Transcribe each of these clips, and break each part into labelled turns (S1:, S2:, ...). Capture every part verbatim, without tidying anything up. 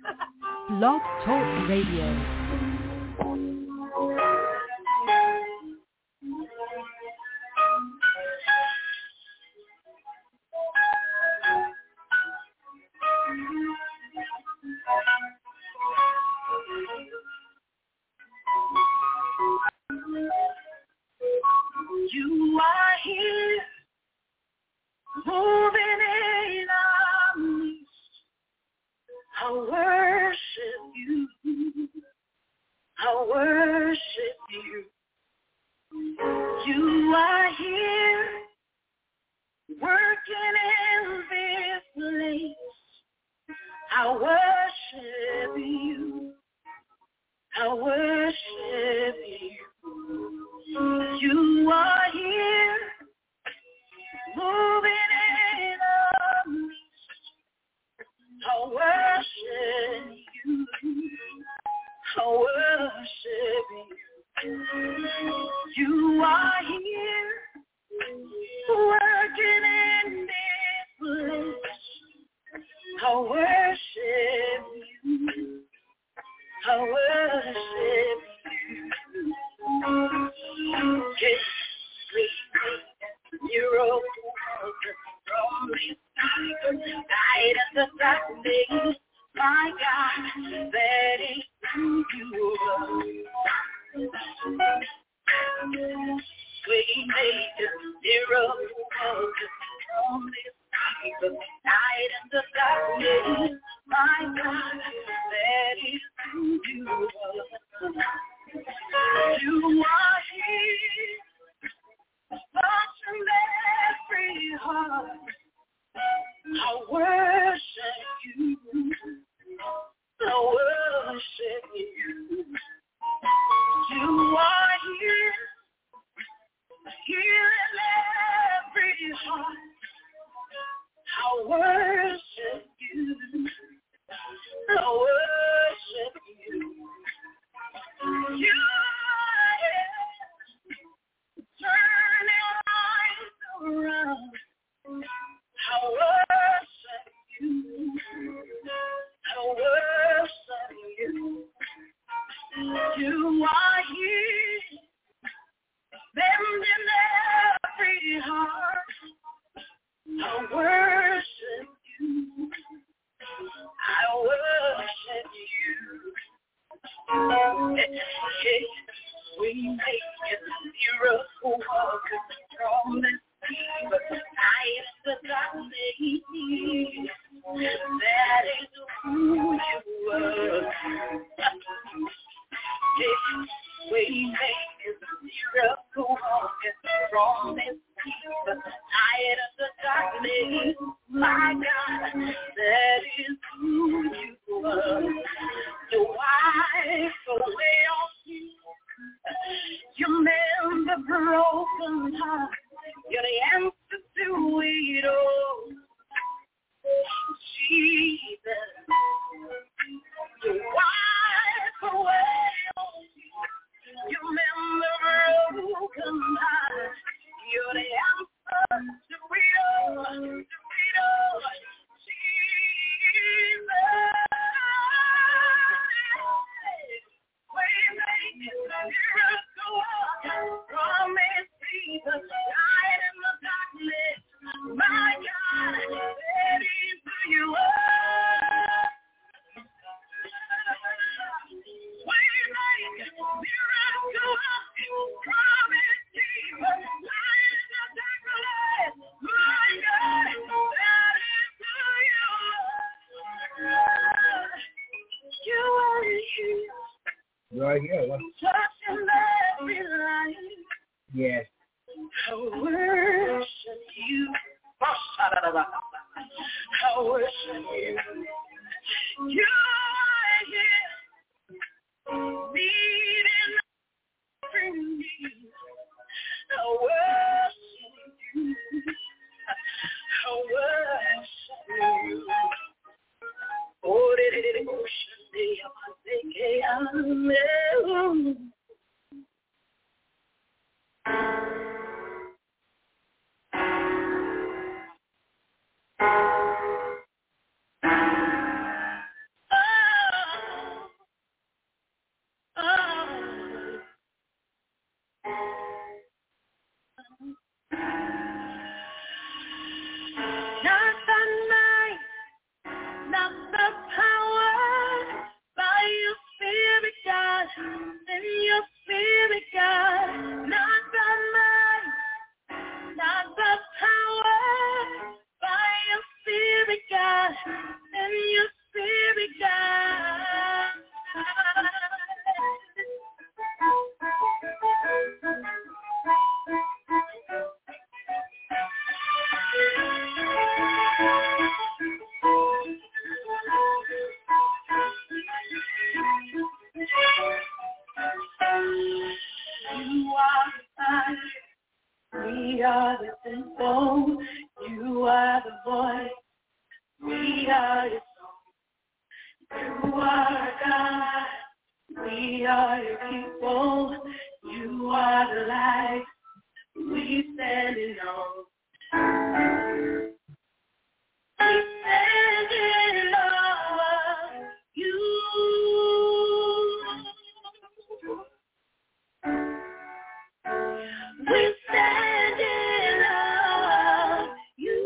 S1: Blog Talk Radio.
S2: You are here, moving in our midst. I worship you. I worship you. You are here, working in this place. I worship you. I worship you. You are here, moving in our midst. I worship you. I worship you. You are here, working in this place. I worship you. I worship you. Yes, we miracle from this night of the darkness. My God, that is who you are. We made a miracle from this night of the darkness. My God, that is who you are. You are here, touching every heart. I worship you. I worship you. You are here, healing every heart. I worship you. I worship you. You are here, turning lives around. I worship you. I worship you. You are here, mending every heart. I worship you. I worship you. We make a miracle from this night of the darkness. That is who you are. We make a miracle from this night of the darkness. My God, that is who you are. The wife away on you. You mend the broken heart. You're the answer to it all. Jesus, the wife away on you. You mend the broken heart. You're the answer to it all. To it all. Jesus, we make it a miracle. Promise Jesus, light in the darkness. My God, that is who you are. We make it a miracle. Promise Jesus, light in the darkness. My God, that is who you are. You are here.
S3: Right here. What?
S2: Touching every life.
S3: Yes.
S2: I worship you. I worship you. You are here, meeting every need. I worship you. I worship you. Oh, did it worship me? I'm Oh, are God. We are your people. You are the light. We stand in awe. We stand in awe of you. We stand in awe of you.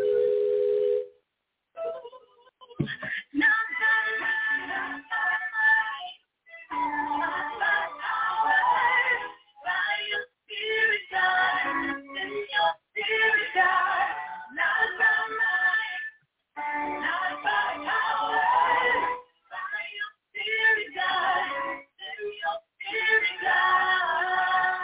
S2: Not by might, not by might, not by power, by your Spirit, God. Send your Spirit, God. Not by might, not by power, by your Spirit, God. Send your Spirit, God.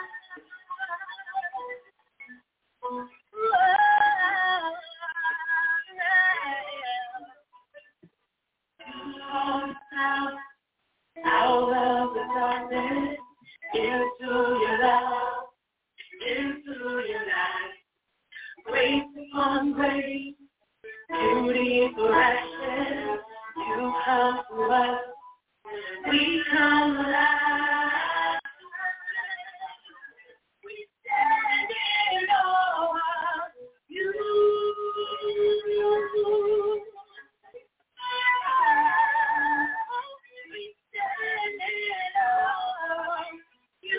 S2: Out of the darkness, into your love, into your light. Grace upon grace, beauty for ashes. You come to us, we come alive. We stand in awe of you. We stand in awe of you.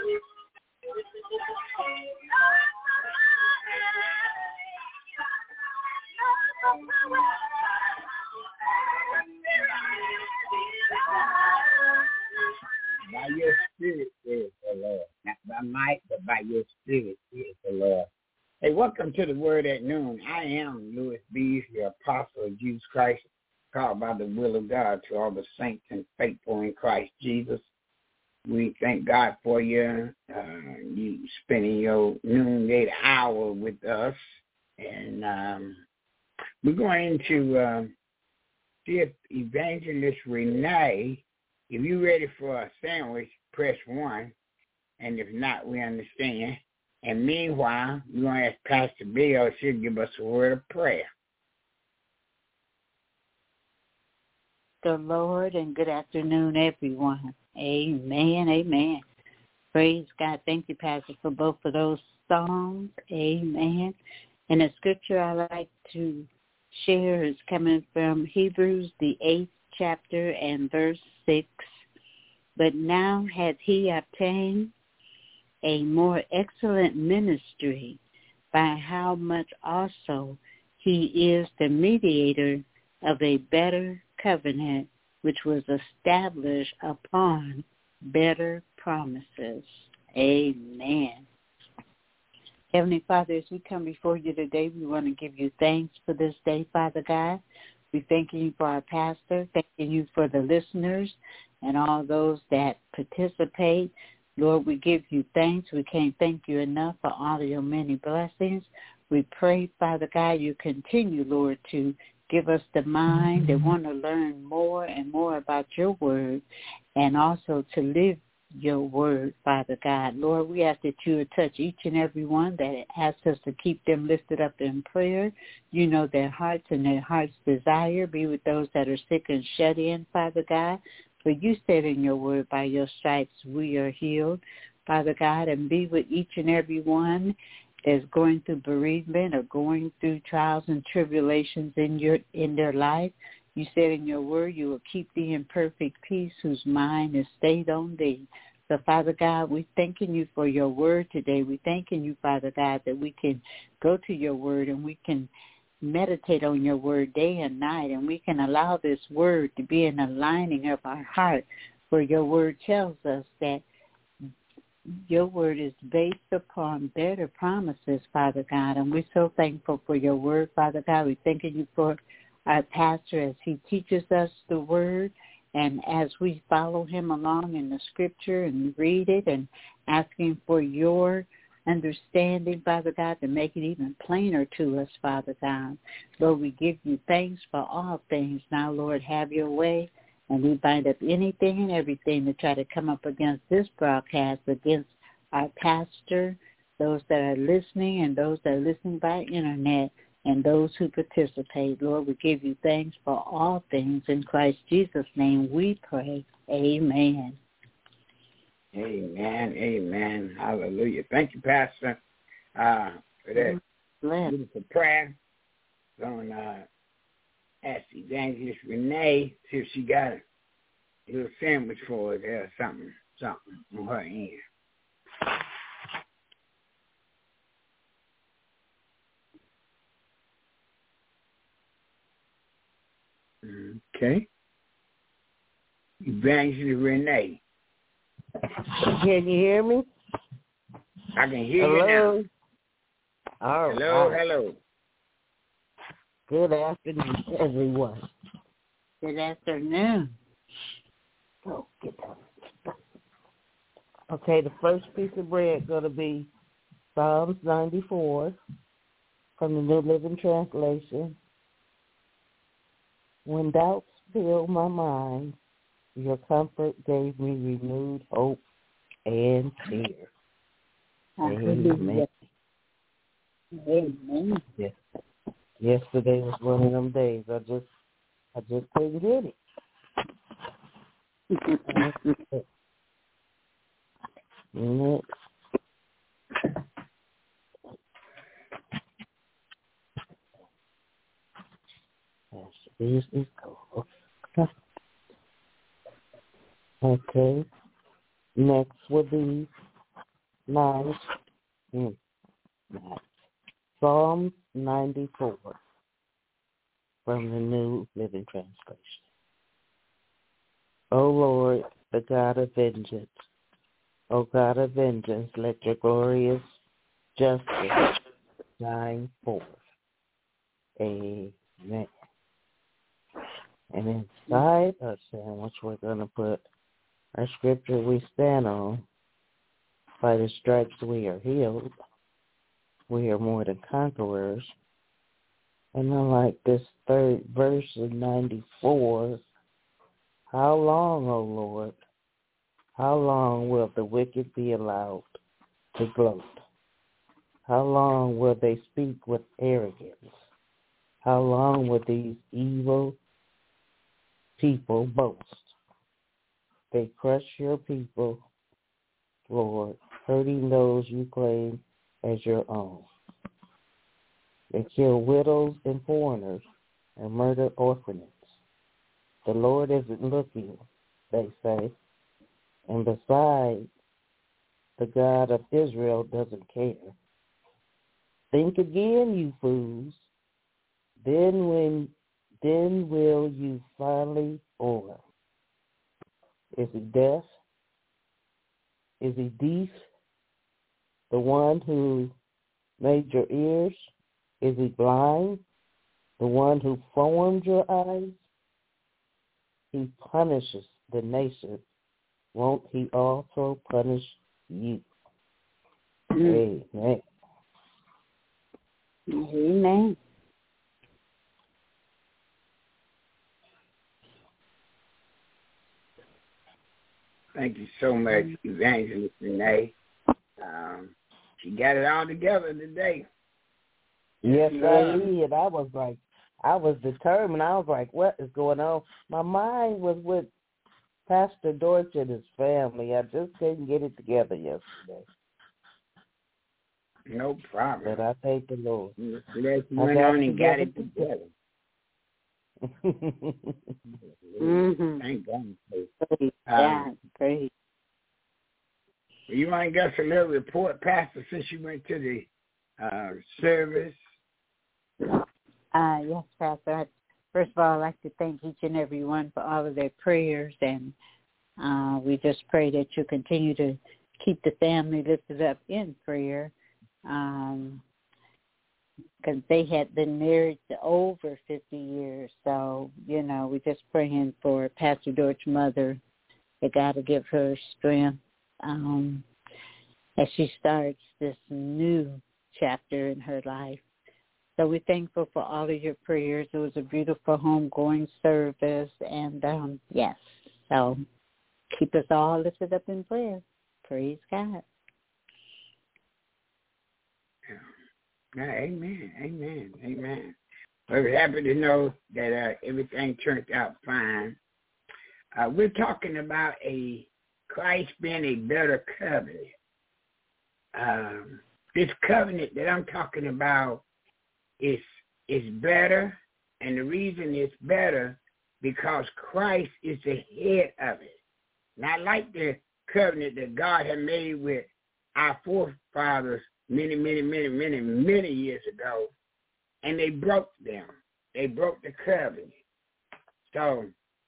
S3: By your spirit, says the Lord. Not by might, but by your spirit, says the Lord. Hey, welcome to the Word at Noon. I am Louis Bees, the apostle of Jesus Christ, called by the will of God to all the saints and faithful in Christ Jesus. We thank God for you, uh, you spending your noonday hour with us. And um, we're going to uh, see if Evangelist Renee, if you're ready for a sandwich, press one. And if not, we understand. And meanwhile, we're going to ask Pastor Bill, she'll give us a word of prayer.
S4: The Lord, and good afternoon, everyone. Amen, amen. Praise God. Thank you, Pastor, for both of those songs. Amen. And the scripture I like to share is coming from Hebrews, the eighth chapter and verse six. But now hath he obtained a more excellent ministry, by how much also he is the mediator of a better covenant, which was established upon better promises. Amen. Heavenly Father, as we come before you today, we want to give you thanks for this day, Father God. We thank you for our pastor, thanking you for the listeners and all those that participate. Lord, we give you thanks. We can't thank you enough for all of your many blessings. We pray, Father God, you continue, Lord, to give us the mind that want to learn more and more about your word, and also to live your word, Father God. Lord, we ask that you would touch each and every one that asks us to keep them lifted up in prayer. You know their hearts and their heart's desire. Be with those that are sick and shut in, Father God. For you said in your word, by your stripes we are healed, Father God, and be with each and every one that's going through bereavement or going through trials and tribulations in your in their life. You said in your word you will keep thee in perfect peace whose mind is stayed on thee. So, Father God, we're thanking you for your word today. We're thanking you, Father God, that we can go to your word and we can meditate on your word day and night, and we can allow this word to be an aligning of our heart, for your word tells us that your word is based upon better promises, Father God, and we're so thankful for your word, Father God. We're thanking you for our pastor as he teaches us the word, and as we follow him along in the scripture and read it and asking for your understanding, Father God, to make it even plainer to us, Father God. Lord, we give you thanks for all things. Now, Lord, have your way, and we bind up anything and everything to try to come up against this broadcast, against our pastor, those that are listening and those that are listening by internet. and those who participate. Lord, we give you thanks for all things. In Christ Jesus' name we pray. Amen.
S3: Amen. Amen. Hallelujah. Thank you, Pastor, uh, for that
S4: Bless.
S3: beautiful prayer. I'm going to uh, ask Evangelist Renee, see if she got a little sandwich for us there or something, something on her end. Okay. Evangelist Renee.
S5: Can you hear me?
S3: I can hear
S5: hello?
S3: you now.
S5: All
S3: hello,
S5: right.
S3: hello.
S5: Good afternoon, everyone.
S4: Good afternoon.
S5: Oh, get that. Okay, the first piece of bread is going to be Psalms ninety-four from the New Living Translation. When doubts filled my mind, your comfort gave me renewed hope and cheer. Amen.
S4: Amen.
S5: Yes. Yesterday was one of them days. I just, I just couldn't get it. Next. This is cool. Okay. Next will be nine. Mm, nine. Psalm ninety-four from the New Living Translation. O Lord, the God of vengeance, O God of vengeance, let your glorious justice shine forth. Amen. And inside our sandwich, we're going to put our scripture we stand on. By the stripes we are healed. We are more than conquerors. And I like this third verse of ninety-four. How long, O Lord, how long will the wicked be allowed to gloat? How long will they speak with arrogance? How long will these evil people boast? They crush your people, Lord, hurting those you claim as your own. They kill widows and foreigners and murder orphans. The Lord isn't looking, they say. And besides, the God of Israel doesn't care. Think again, you fools. Then when then will you finally order? Is he deaf? Is he deaf? The one who made your ears? Is he blind? The one who formed your eyes? He punishes the nation. Won't he also punish you? Mm. Amen.
S4: Amen.
S3: Thank you so much, Evangelist Renee. Um, she got it all together today.
S5: Yes, I did. I was like, I was determined. I was like, what is going on? My mind was with Pastor Deutsch and his family. I just couldn't get it together yesterday.
S3: No problem.
S5: But I thank the Lord.
S3: You went on and got it together.
S4: Mm-hmm.
S3: Thank God.
S4: Praise
S3: Um,
S4: God. Praise.
S3: You want to give us a little report, Pastor, since you went to the uh, service?
S4: Uh, yes, Pastor. First of all, I'd like to thank each and every one for all of their prayers, and uh, we just pray that you continue to keep the family lifted up in prayer, um, because they had been married to over fifty years. So, you know, we're just praying for Pastor Deutsch's mother, that God will give her strength um, as she starts this new chapter in her life. So we're thankful for all of your prayers. It was a beautiful homegoing service, and um, yes, so keep us all lifted up in prayer. Praise God.
S3: Amen. Amen. Amen. We're happy to know that uh, everything turned out fine. Uh, we're talking about a Christ being a better covenant. Um, this covenant that I'm talking about is is better, and the reason it's better because Christ is the head of it. Not like the covenant that God had made with our forefathers many, many, many, many, many years ago, and they broke them. They broke the covenant. So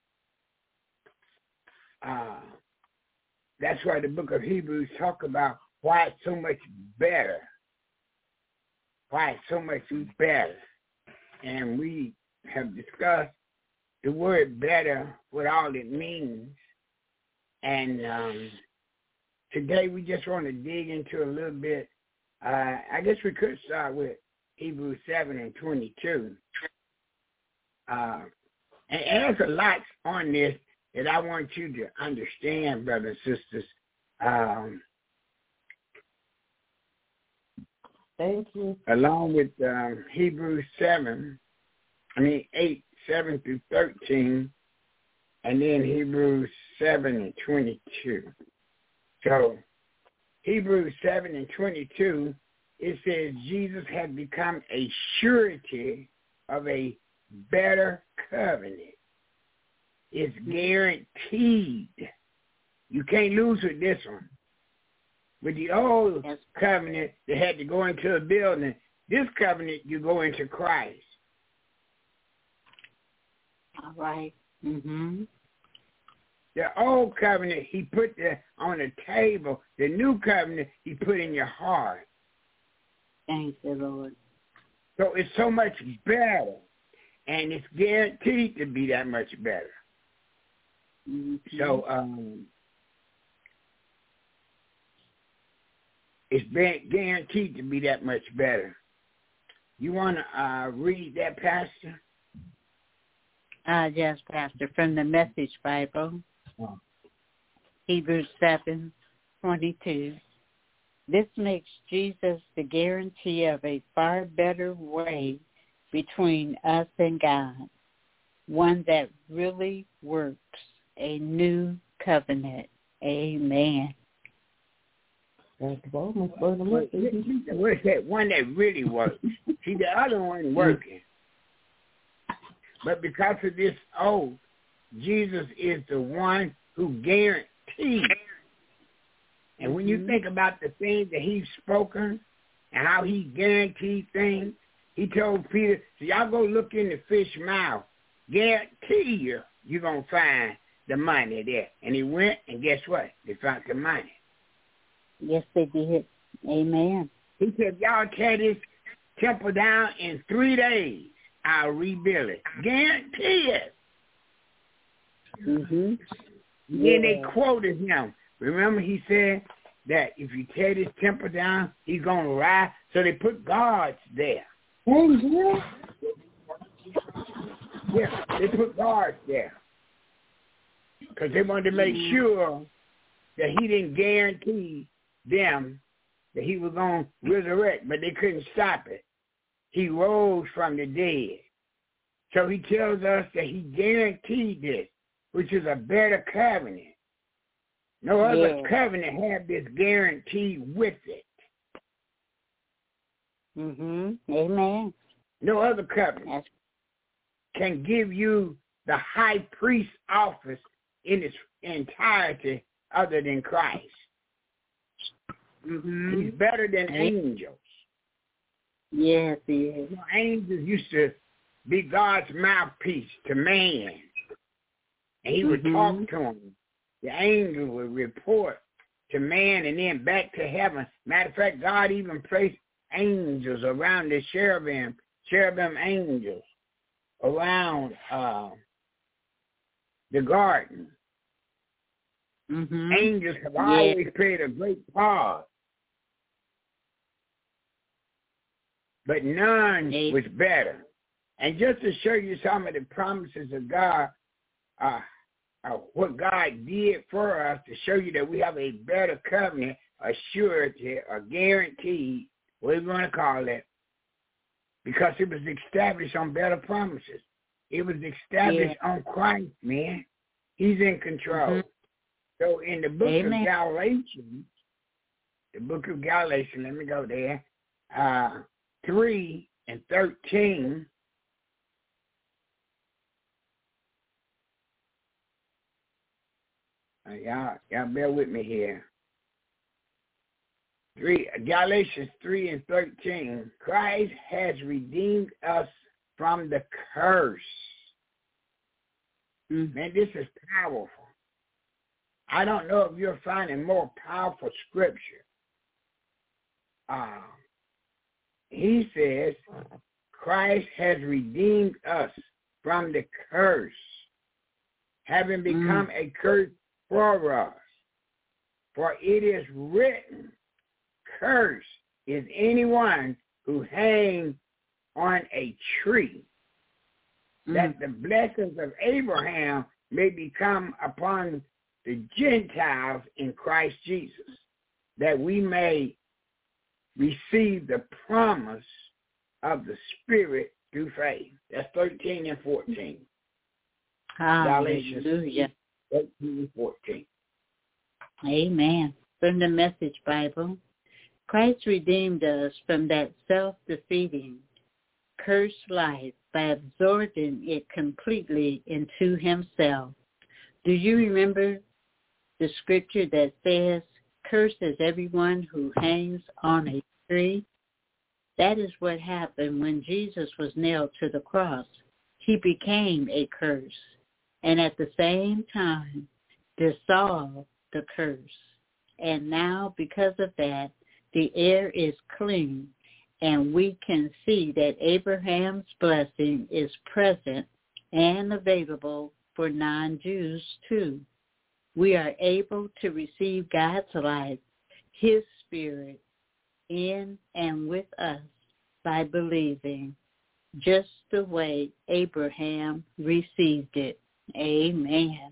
S3: uh, that's why the book of Hebrews talk about why it's so much better. Why it's so much better. And we have discussed the word better, what all it means. And um, today we just want to dig into a little bit. Uh, I guess we could start with Hebrews seven and twenty-two. Uh, and, and there's a lot on this that I want you to understand, brothers and sisters. Um,
S5: Thank you.
S3: Along with um, Hebrews seven, I mean eight, seven through thirteen, and then Hebrews seven and twenty-two. So Hebrews seven and twenty-two, it says Jesus has become a surety of a better covenant. It's guaranteed. You can't lose with this one. With the old yes. covenant, they had to go into a building. This covenant, you go into Christ.
S4: All right. Mm-hmm.
S3: The old covenant, he put the, on the table. The new covenant, he put in your heart.
S4: Thank you, Lord.
S3: So it's so much better, and it's guaranteed to be that much better.
S4: Mm-hmm.
S3: So um, it's been guaranteed to be that much better. You want to uh, read that, Pastor?
S4: Uh, yes, Pastor, from the Message Bible. Oh. Hebrews seven twenty-two. This makes Jesus the guarantee of a far better way between us and God, one that really works, a new covenant. Amen.
S3: What's that one that really works? See, the other one working. But because of this oath, Jesus is the one who guarantees. And when you think about the things that he's spoken and how he guaranteed things, he told Peter, so y'all go look in the fish mouth. Guarantee you, you're going to find the money there. And he went, and guess what? They found the money.
S4: Yes, they did. Amen.
S3: He said, y'all tear this temple down in three days. I'll rebuild it. Guarantee it.
S4: Mm-hmm.
S3: Then
S4: yeah.
S3: they quoted him. Remember he said that if you tear this temple down, he's going to rise. So they put guards there.
S4: Mm-hmm.
S3: Yeah, they put guards there. Because they wanted to make mm-hmm. sure that he didn't guarantee them that he was going to resurrect, but they couldn't stop it. He rose from the dead. So he tells us that he guaranteed this, which is a better covenant. No other yeah. covenant had this guarantee with it.
S4: Mm-hmm. Amen.
S3: No other covenant That's... can give you the high priest office in its entirety other than Christ.
S4: Mm-hmm.
S3: He's better than angels.
S4: Yes, he is.
S3: You know, angels used to be God's mouthpiece to man. And he would mm-hmm. talk to him. The angel would report to man and then back to heaven. Matter of fact, God even placed angels around the cherubim, cherubim angels around uh, the garden.
S4: Mm-hmm.
S3: Angels have
S4: yeah.
S3: always played a great part. But none
S4: Eight.
S3: was better. And just to show you some of the promises of God, uh, uh, what God did for us to show you that we have a better covenant, a surety, a guarantee, whatever you want to call it, because it was established on better promises. It was established yeah. on Christ, man. He's in control. Mm-hmm. So in the book Amen. of Galatians, the book of Galatians, let me go there, uh, three and thirteen, uh, y'all, y'all bear with me here. Three, Galatians three and thirteen, Christ has redeemed us from the curse. Mm. Man, this is powerful. I don't know if you're finding more powerful scripture. Uh, he says, Christ has redeemed us from the curse, having become mm. a curse for us. For it is written, cursed is anyone who hangs on a tree, mm. that the blessings of Abraham may become upon the Gentiles in Christ Jesus, that we may receive the promise of the Spirit through faith. That's thirteen and fourteen. Galatians thirteen and fourteen.
S4: Amen. From the Message Bible, Christ redeemed us from that self-defeating, cursed life by absorbing it completely into himself. Do you remember the scripture that says, cursed is everyone who hangs on a tree? That is what happened when Jesus was nailed to the cross. He became a curse, and at the same time dissolved the curse. And now, because of that, the air is clean, and we can see that Abraham's blessing is present and available for non-Jews too. We are able to receive God's life, his Spirit, in and with us by believing, just the way Abraham received it. Amen.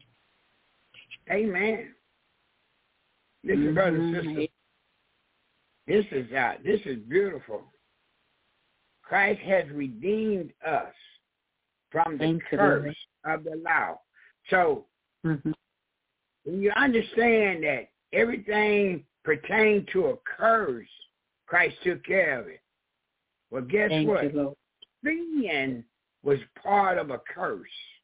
S3: Amen. Listen, mm-hmm. brothers and sisters, this is uh, this is beautiful. Christ has redeemed us from the Thank curse you. of the law. So mm-hmm. when you understand that everything pertained to a curse, Christ took care of it. Well, guess
S4: Thank
S3: what?
S4: You,
S3: Sin was part of a curse.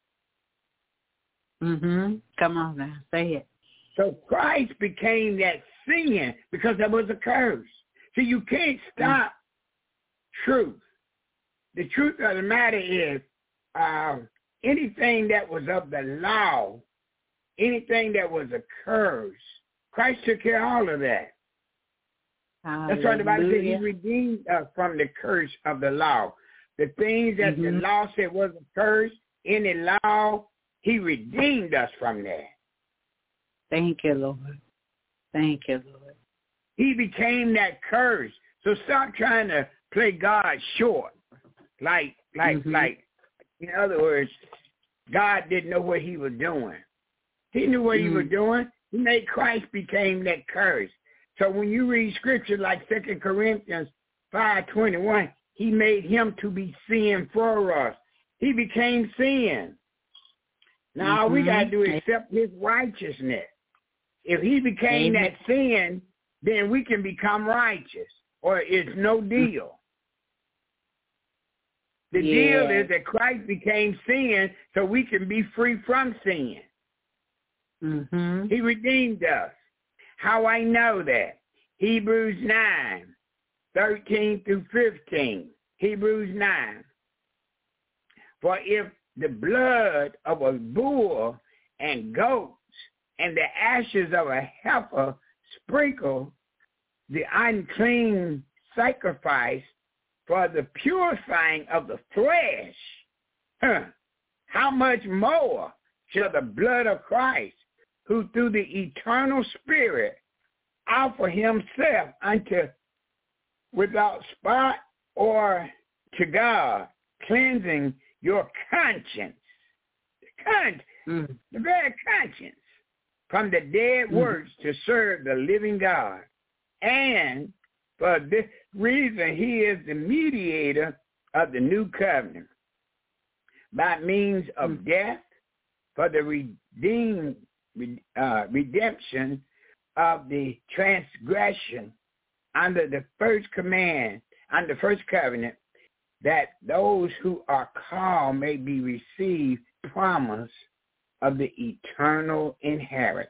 S4: Mm-hmm. Come on now, say it.
S3: So Christ became that sin because there was a curse. See, you can't stop mm-hmm. truth. The truth of the matter is uh, anything that was of the law, anything that was a curse, Christ took care of all of that. Hallelujah. That's why the Bible says he redeemed us from the curse of the law. The things that mm-hmm. the law said was a curse, in the law, he redeemed us from that.
S4: Thank you, Lord. Thank you, Lord.
S3: He became that curse. So stop trying to play God short. Like, like, mm-hmm. like, in other words, God didn't know what he was doing. He knew what mm-hmm. he was doing. He made Christ became that curse. So when you read scripture like Second Corinthians five twenty-one, he made him to be sin for us. He became sin. Now mm-hmm. all we got to do is accept his righteousness. If he became Amen. that sin, then we can become righteous, or it's no deal. The yeah. deal is that Christ became sin so we can be free from sin.
S4: Mm-hmm.
S3: He redeemed us. How I know that? Hebrews nine, thirteen through fifteen. Hebrews nine. For if the blood of a bull and goats and the ashes of a heifer sprinkle the unclean sacrifice for the purifying of the flesh, huh, how much more shall the blood of Christ, who through the eternal Spirit offer himself unto without spot or to God, cleansing your conscience, the, con- mm. the very conscience, from the dead mm. works to serve the living God. And for this reason, he is the mediator of the new covenant by means of mm-hmm. death for the redeemed, uh, redemption of the transgression under the first command, under the first covenant, that those who are called may be received promise of the eternal inheritance.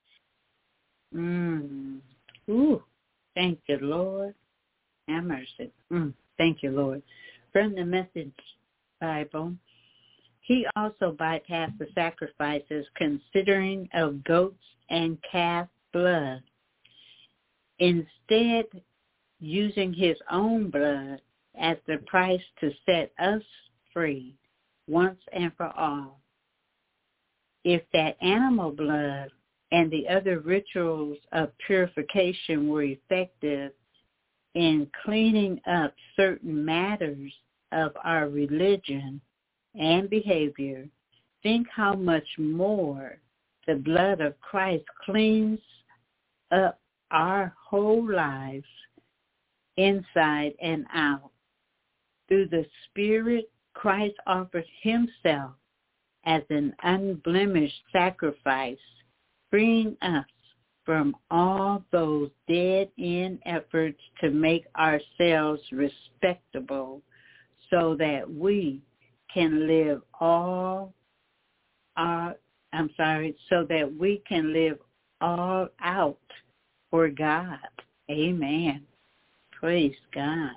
S4: Mm. Ooh, thank you, Lord. Have mercy. Mm. Thank you, Lord. From the Message Bible, he also bypassed the sacrifices considering of goats and calf blood, instead using his own blood as the price to set us free once and for all. If that animal blood and the other rituals of purification were effective in cleaning up certain matters of our religion and behavior, think how much more the blood of Christ cleans up our whole lives inside and out. Through the Spirit, Christ offered himself as an unblemished sacrifice, freeing us from all those dead-end efforts to make ourselves respectable so that we can live all our, I'm sorry, so that we can live all out for God. Amen. Praise God.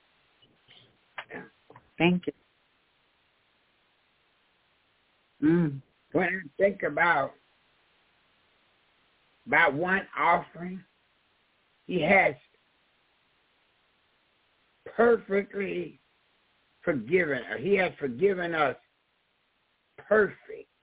S4: Thank you. Mm.
S3: When I think about, about one offering, he has perfectly forgiven, or he has forgiven us perfect.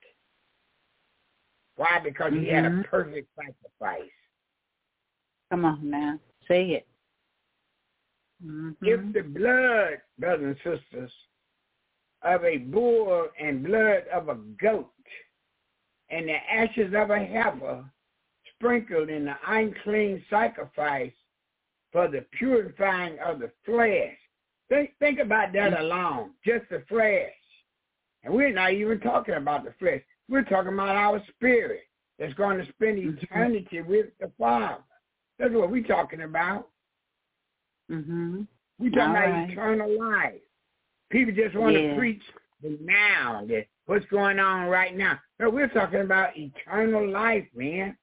S3: Why? Because mm-hmm. he had a perfect sacrifice.
S4: Come on now, say it. Mm-hmm.
S3: If the blood, brothers and sisters, of a bull and blood of a goat and the ashes of a heifer sprinkled in the unclean sacrifice for the purifying of the flesh. Think, think about that alone, just the flesh. And we're not even talking about the flesh. We're talking about our spirit that's going to spend eternity with the Father. That's what we're talking about.
S4: Mm-hmm.
S3: We're talking
S4: All
S3: about
S4: right.
S3: eternal life. People just want
S4: yeah.
S3: to preach the now, the, what's going on right now. No, we're talking about eternal life, man.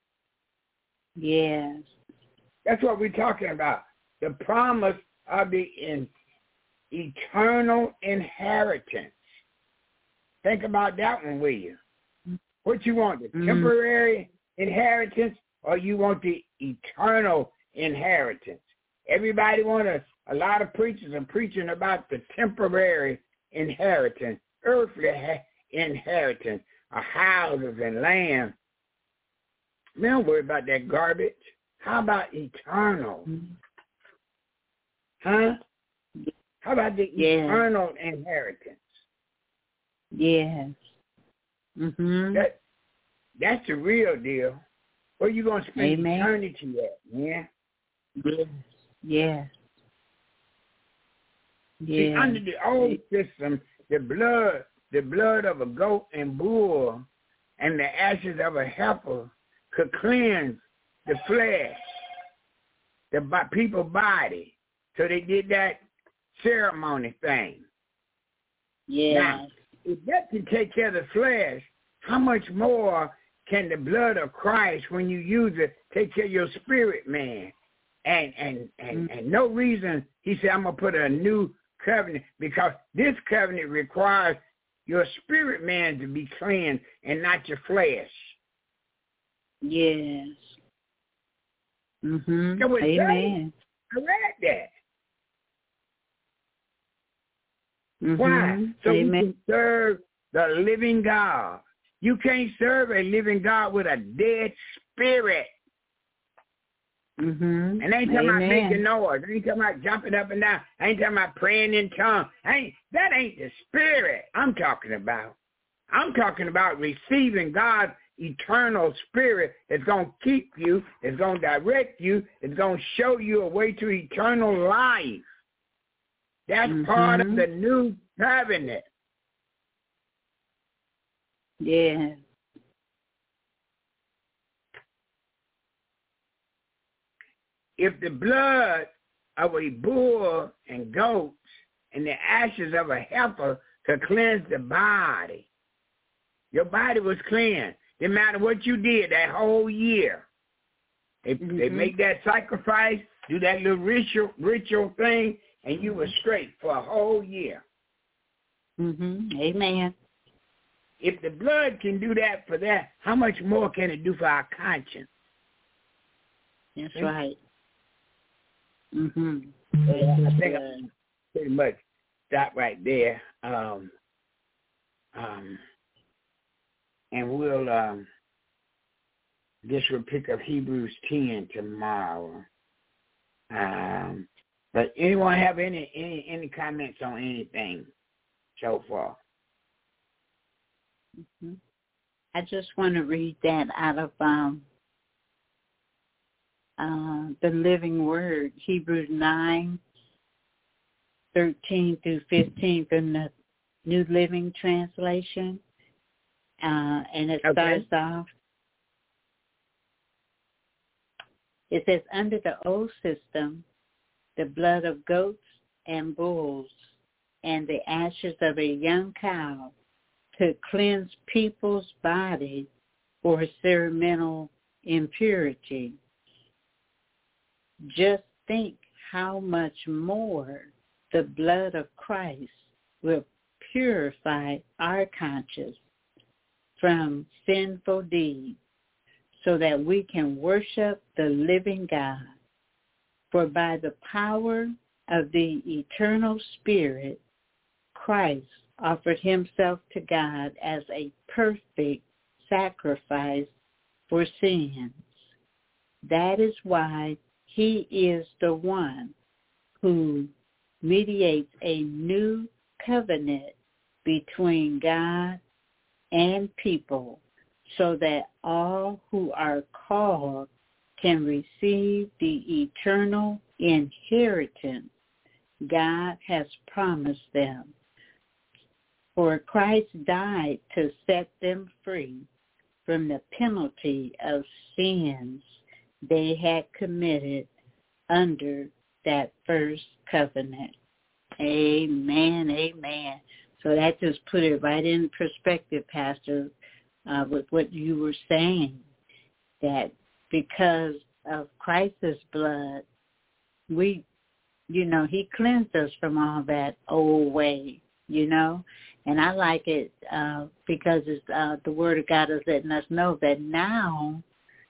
S4: Yes.
S3: That's what we're talking about. The promise of the in, eternal inheritance. Think about that one, will you? What you want, the mm-hmm. temporary inheritance, or you want the eternal inheritance? Everybody want to, a lot of preachers are preaching about the temporary inheritance, earthly ha- inheritance, of houses and land. We don't worry about that garbage. How about eternal? Huh? How about the
S4: yes.
S3: eternal inheritance?
S4: Yes. Mm-hmm.
S3: That, that's the real deal. Where you going to spend
S4: Amen.
S3: eternity at, man?
S4: Yes. Yes.
S3: See,
S4: yes.
S3: under the old system, the blood, the blood of a goat and bull and the ashes of a heifer could cleanse the flesh, the people's body. So they did that ceremony thing.
S4: Yeah.
S3: Now, if that can take care of the flesh, how much more can the blood of Christ, when you use it, take care of your spirit, man? And and and, mm-hmm. and no reason, he said, I'm going to put a new covenant, because this covenant requires your spirit man to be cleansed and not your flesh.
S4: Yes. Mm-hmm.
S3: So
S4: Amen.
S3: I read that.
S4: Mm-hmm.
S3: Why? So
S4: Amen.
S3: we can serve the living God. You can't serve a living God with a dead spirit.
S4: Mm-hmm.
S3: And I ain't talking
S4: Amen.
S3: about making noise. I ain't talking about jumping up and down. I ain't talking about praying in tongues. I ain't, that ain't the spirit I'm talking about. I'm talking about receiving God's eternal spirit that's going to keep you, that's going to direct you, that's going to show you a way to eternal life. That's
S4: mm-hmm.
S3: part of the new covenant.
S4: Yeah.
S3: If the blood of a bull and goats and the ashes of a heifer could cleanse the body, your body was cleansed. Didn't matter what you did that whole year. They, mm-hmm. they make that sacrifice, do that little ritual ritual thing, and you were straight for a whole year.
S4: Mm-hmm. Amen.
S3: If the blood can do that for that, how much more can it do for our conscience?
S4: That's mm-hmm. right. Mm-hmm.
S3: Yeah, I think I pretty much stop right there. Um, um, and we'll um, this will pick up Hebrews ten tomorrow. Um, but anyone have any, any any comments on anything so far?
S4: Mm-hmm. I just want to read that out of um, uh, the Living Word, Hebrews nine, thirteen through fifteen from the New Living Translation. Uh, and it
S3: okay.
S4: starts off, it says, under the old system, the blood of goats and bulls and the ashes of a young cow to cleanse people's bodies for ceremonial impurity. Just think how much more the blood of Christ will purify our conscience from sinful deeds so that we can worship the living God. For by the power of the eternal Spirit, Christ offered himself to God as a perfect sacrifice for sins. That is why he is the one who mediates a new covenant between God and people, so that all who are called can receive the eternal inheritance God has promised them. For Christ died to set them free from the penalty of sins they had committed under that first covenant. Amen, amen. So that just put it right in perspective, Pastor, uh, with what you were saying, that because of Christ's blood, we, you know, he cleansed us from all that old way, you know. And I like it uh, because it's, uh, the Word of God is letting us know that now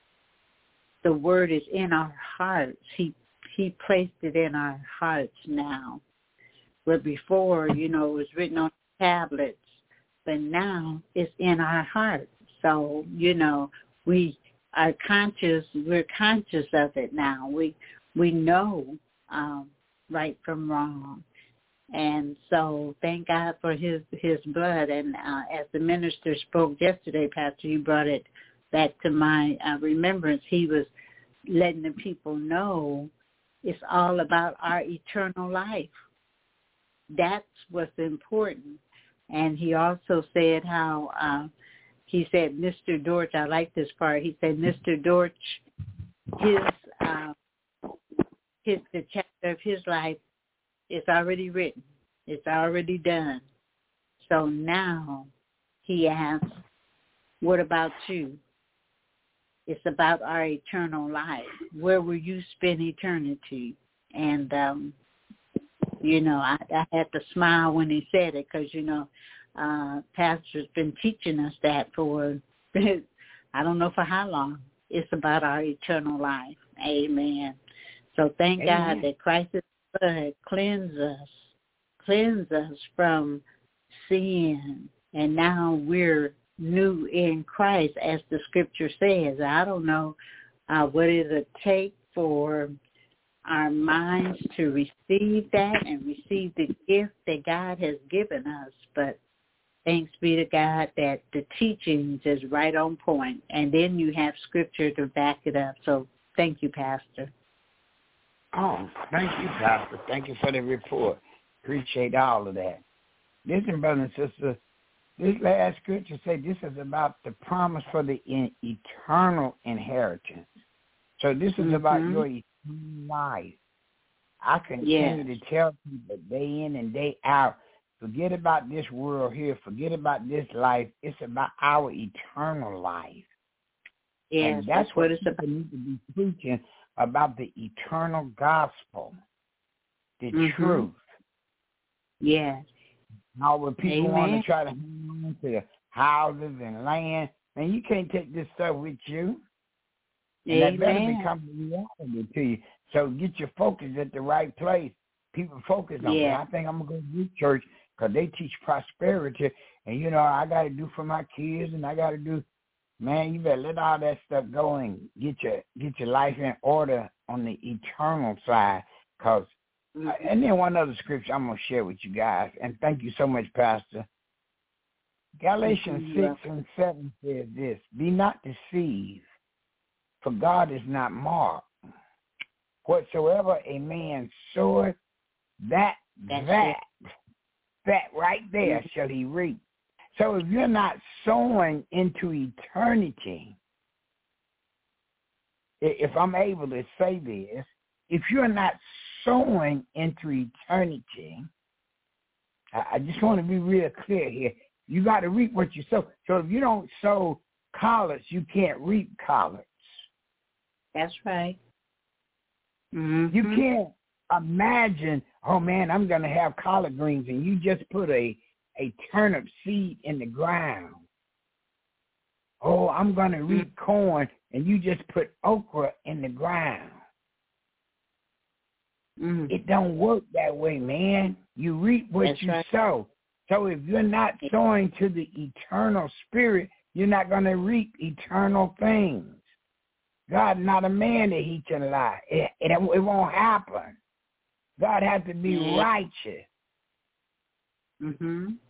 S4: the Word is in our hearts. He he placed it in our hearts now. Where before, you know, it was written on tablets, but now it's in our hearts. So, you know, we are conscious, we're conscious of it now. We we know um, right from wrong. And so thank God for his, his blood. And uh, as the minister spoke yesterday, Pastor, you brought it back to my uh, remembrance. He was letting the people know it's all about our eternal life. That's what's important. And he also said how, uh, he said, Mister Dortch, I like this part. He said, Mister Dortch, his, uh, his, the chapter of his life, it's already written. It's already done. So now he asks, what about you? It's about our eternal life. Where will you spend eternity? And, um, you know, I, I had to smile when he said it because, you know, uh, Pastor's been teaching us that for, I don't know for how long. It's about our eternal life. Amen. So thank Amen. God that Christ's blood cleanses us, cleanses us from sin. And now we're new in Christ, as the scripture says. I don't know uh, what it would take for our minds to receive that and receive the gift that God has given us. But thanks be to God that the teachings is right on point. And then you have scripture to back it up. So thank you, Pastor.
S3: Oh, thank you, Pastor. Thank you for the report. Appreciate all of that. Listen, brothers and sisters, this last scripture say this is about the promise for the in, eternal inheritance. So this is mm-hmm. about your eternal life. I continue yes. to tell people day in and day out, forget about this world here, forget about this life. It's about our eternal life.
S4: Yes,
S3: and that's,
S4: that's
S3: what,
S4: what it's
S3: people
S4: about.
S3: need to be preaching about, the eternal gospel, the
S4: mm-hmm.
S3: truth.
S4: Yes.
S3: Now, when people
S4: Amen.
S3: want to try to hang on to houses and land, man, you can't take this stuff with you. And
S4: Amen.
S3: that better become a reality to you. So get your focus at the right place. People focus on,
S4: yeah.
S3: well, I think I'm going to go to this church because they teach prosperity. And, you know, I got to do for my kids and I got to do, man, you better let all that stuff go and get your, get your life in order on the eternal side. Because, mm-hmm. uh, and then one other scripture I'm going to share with you guys. And thank you so much, Pastor. Galatians mm-hmm. six and seven says this, be not deceived, for God is not mocked. Whatsoever a man soweth, that,
S4: That's
S3: that,
S4: it.
S3: that right there mm-hmm. shall he reap. So if you're not sowing into eternity, if I'm able to say this, if you're not sowing into eternity, I just want to be real clear here. You got to reap what you sow. So if you don't sow collards, you can't reap collards.
S4: That's right. Mm-hmm.
S3: You can't imagine, oh, man, I'm going to have collard greens, and you just put a, a turnip seed in the ground. Oh, I'm going to reap mm-hmm. corn, and you just put okra in the ground. Mm-hmm. It don't work that way, man. You reap what
S4: That's
S3: you
S4: right.
S3: sow. So if you're not sowing to the eternal spirit, you're not going to reap eternal things. God not a man that he can lie. It, it, it won't happen. God has to be yeah. righteous.
S4: Mhm.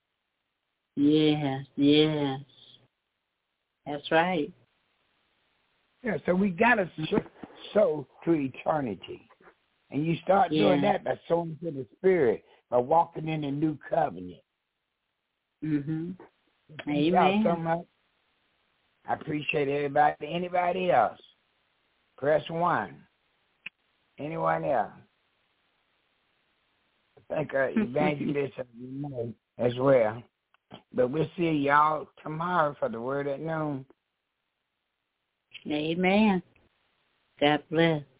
S4: Yes, yes. That's right.
S3: Yeah, so we got to sow to eternity. And you start
S4: yeah.
S3: doing that by sowing to the Spirit, by walking in the new covenant.
S4: Mhm.
S3: Thank y'all so much. I appreciate everybody. Anybody else? Press one. Anyone else? I think uh, Evangelist as well. But we'll see y'all tomorrow for the Word at Noon.
S4: Amen. God bless.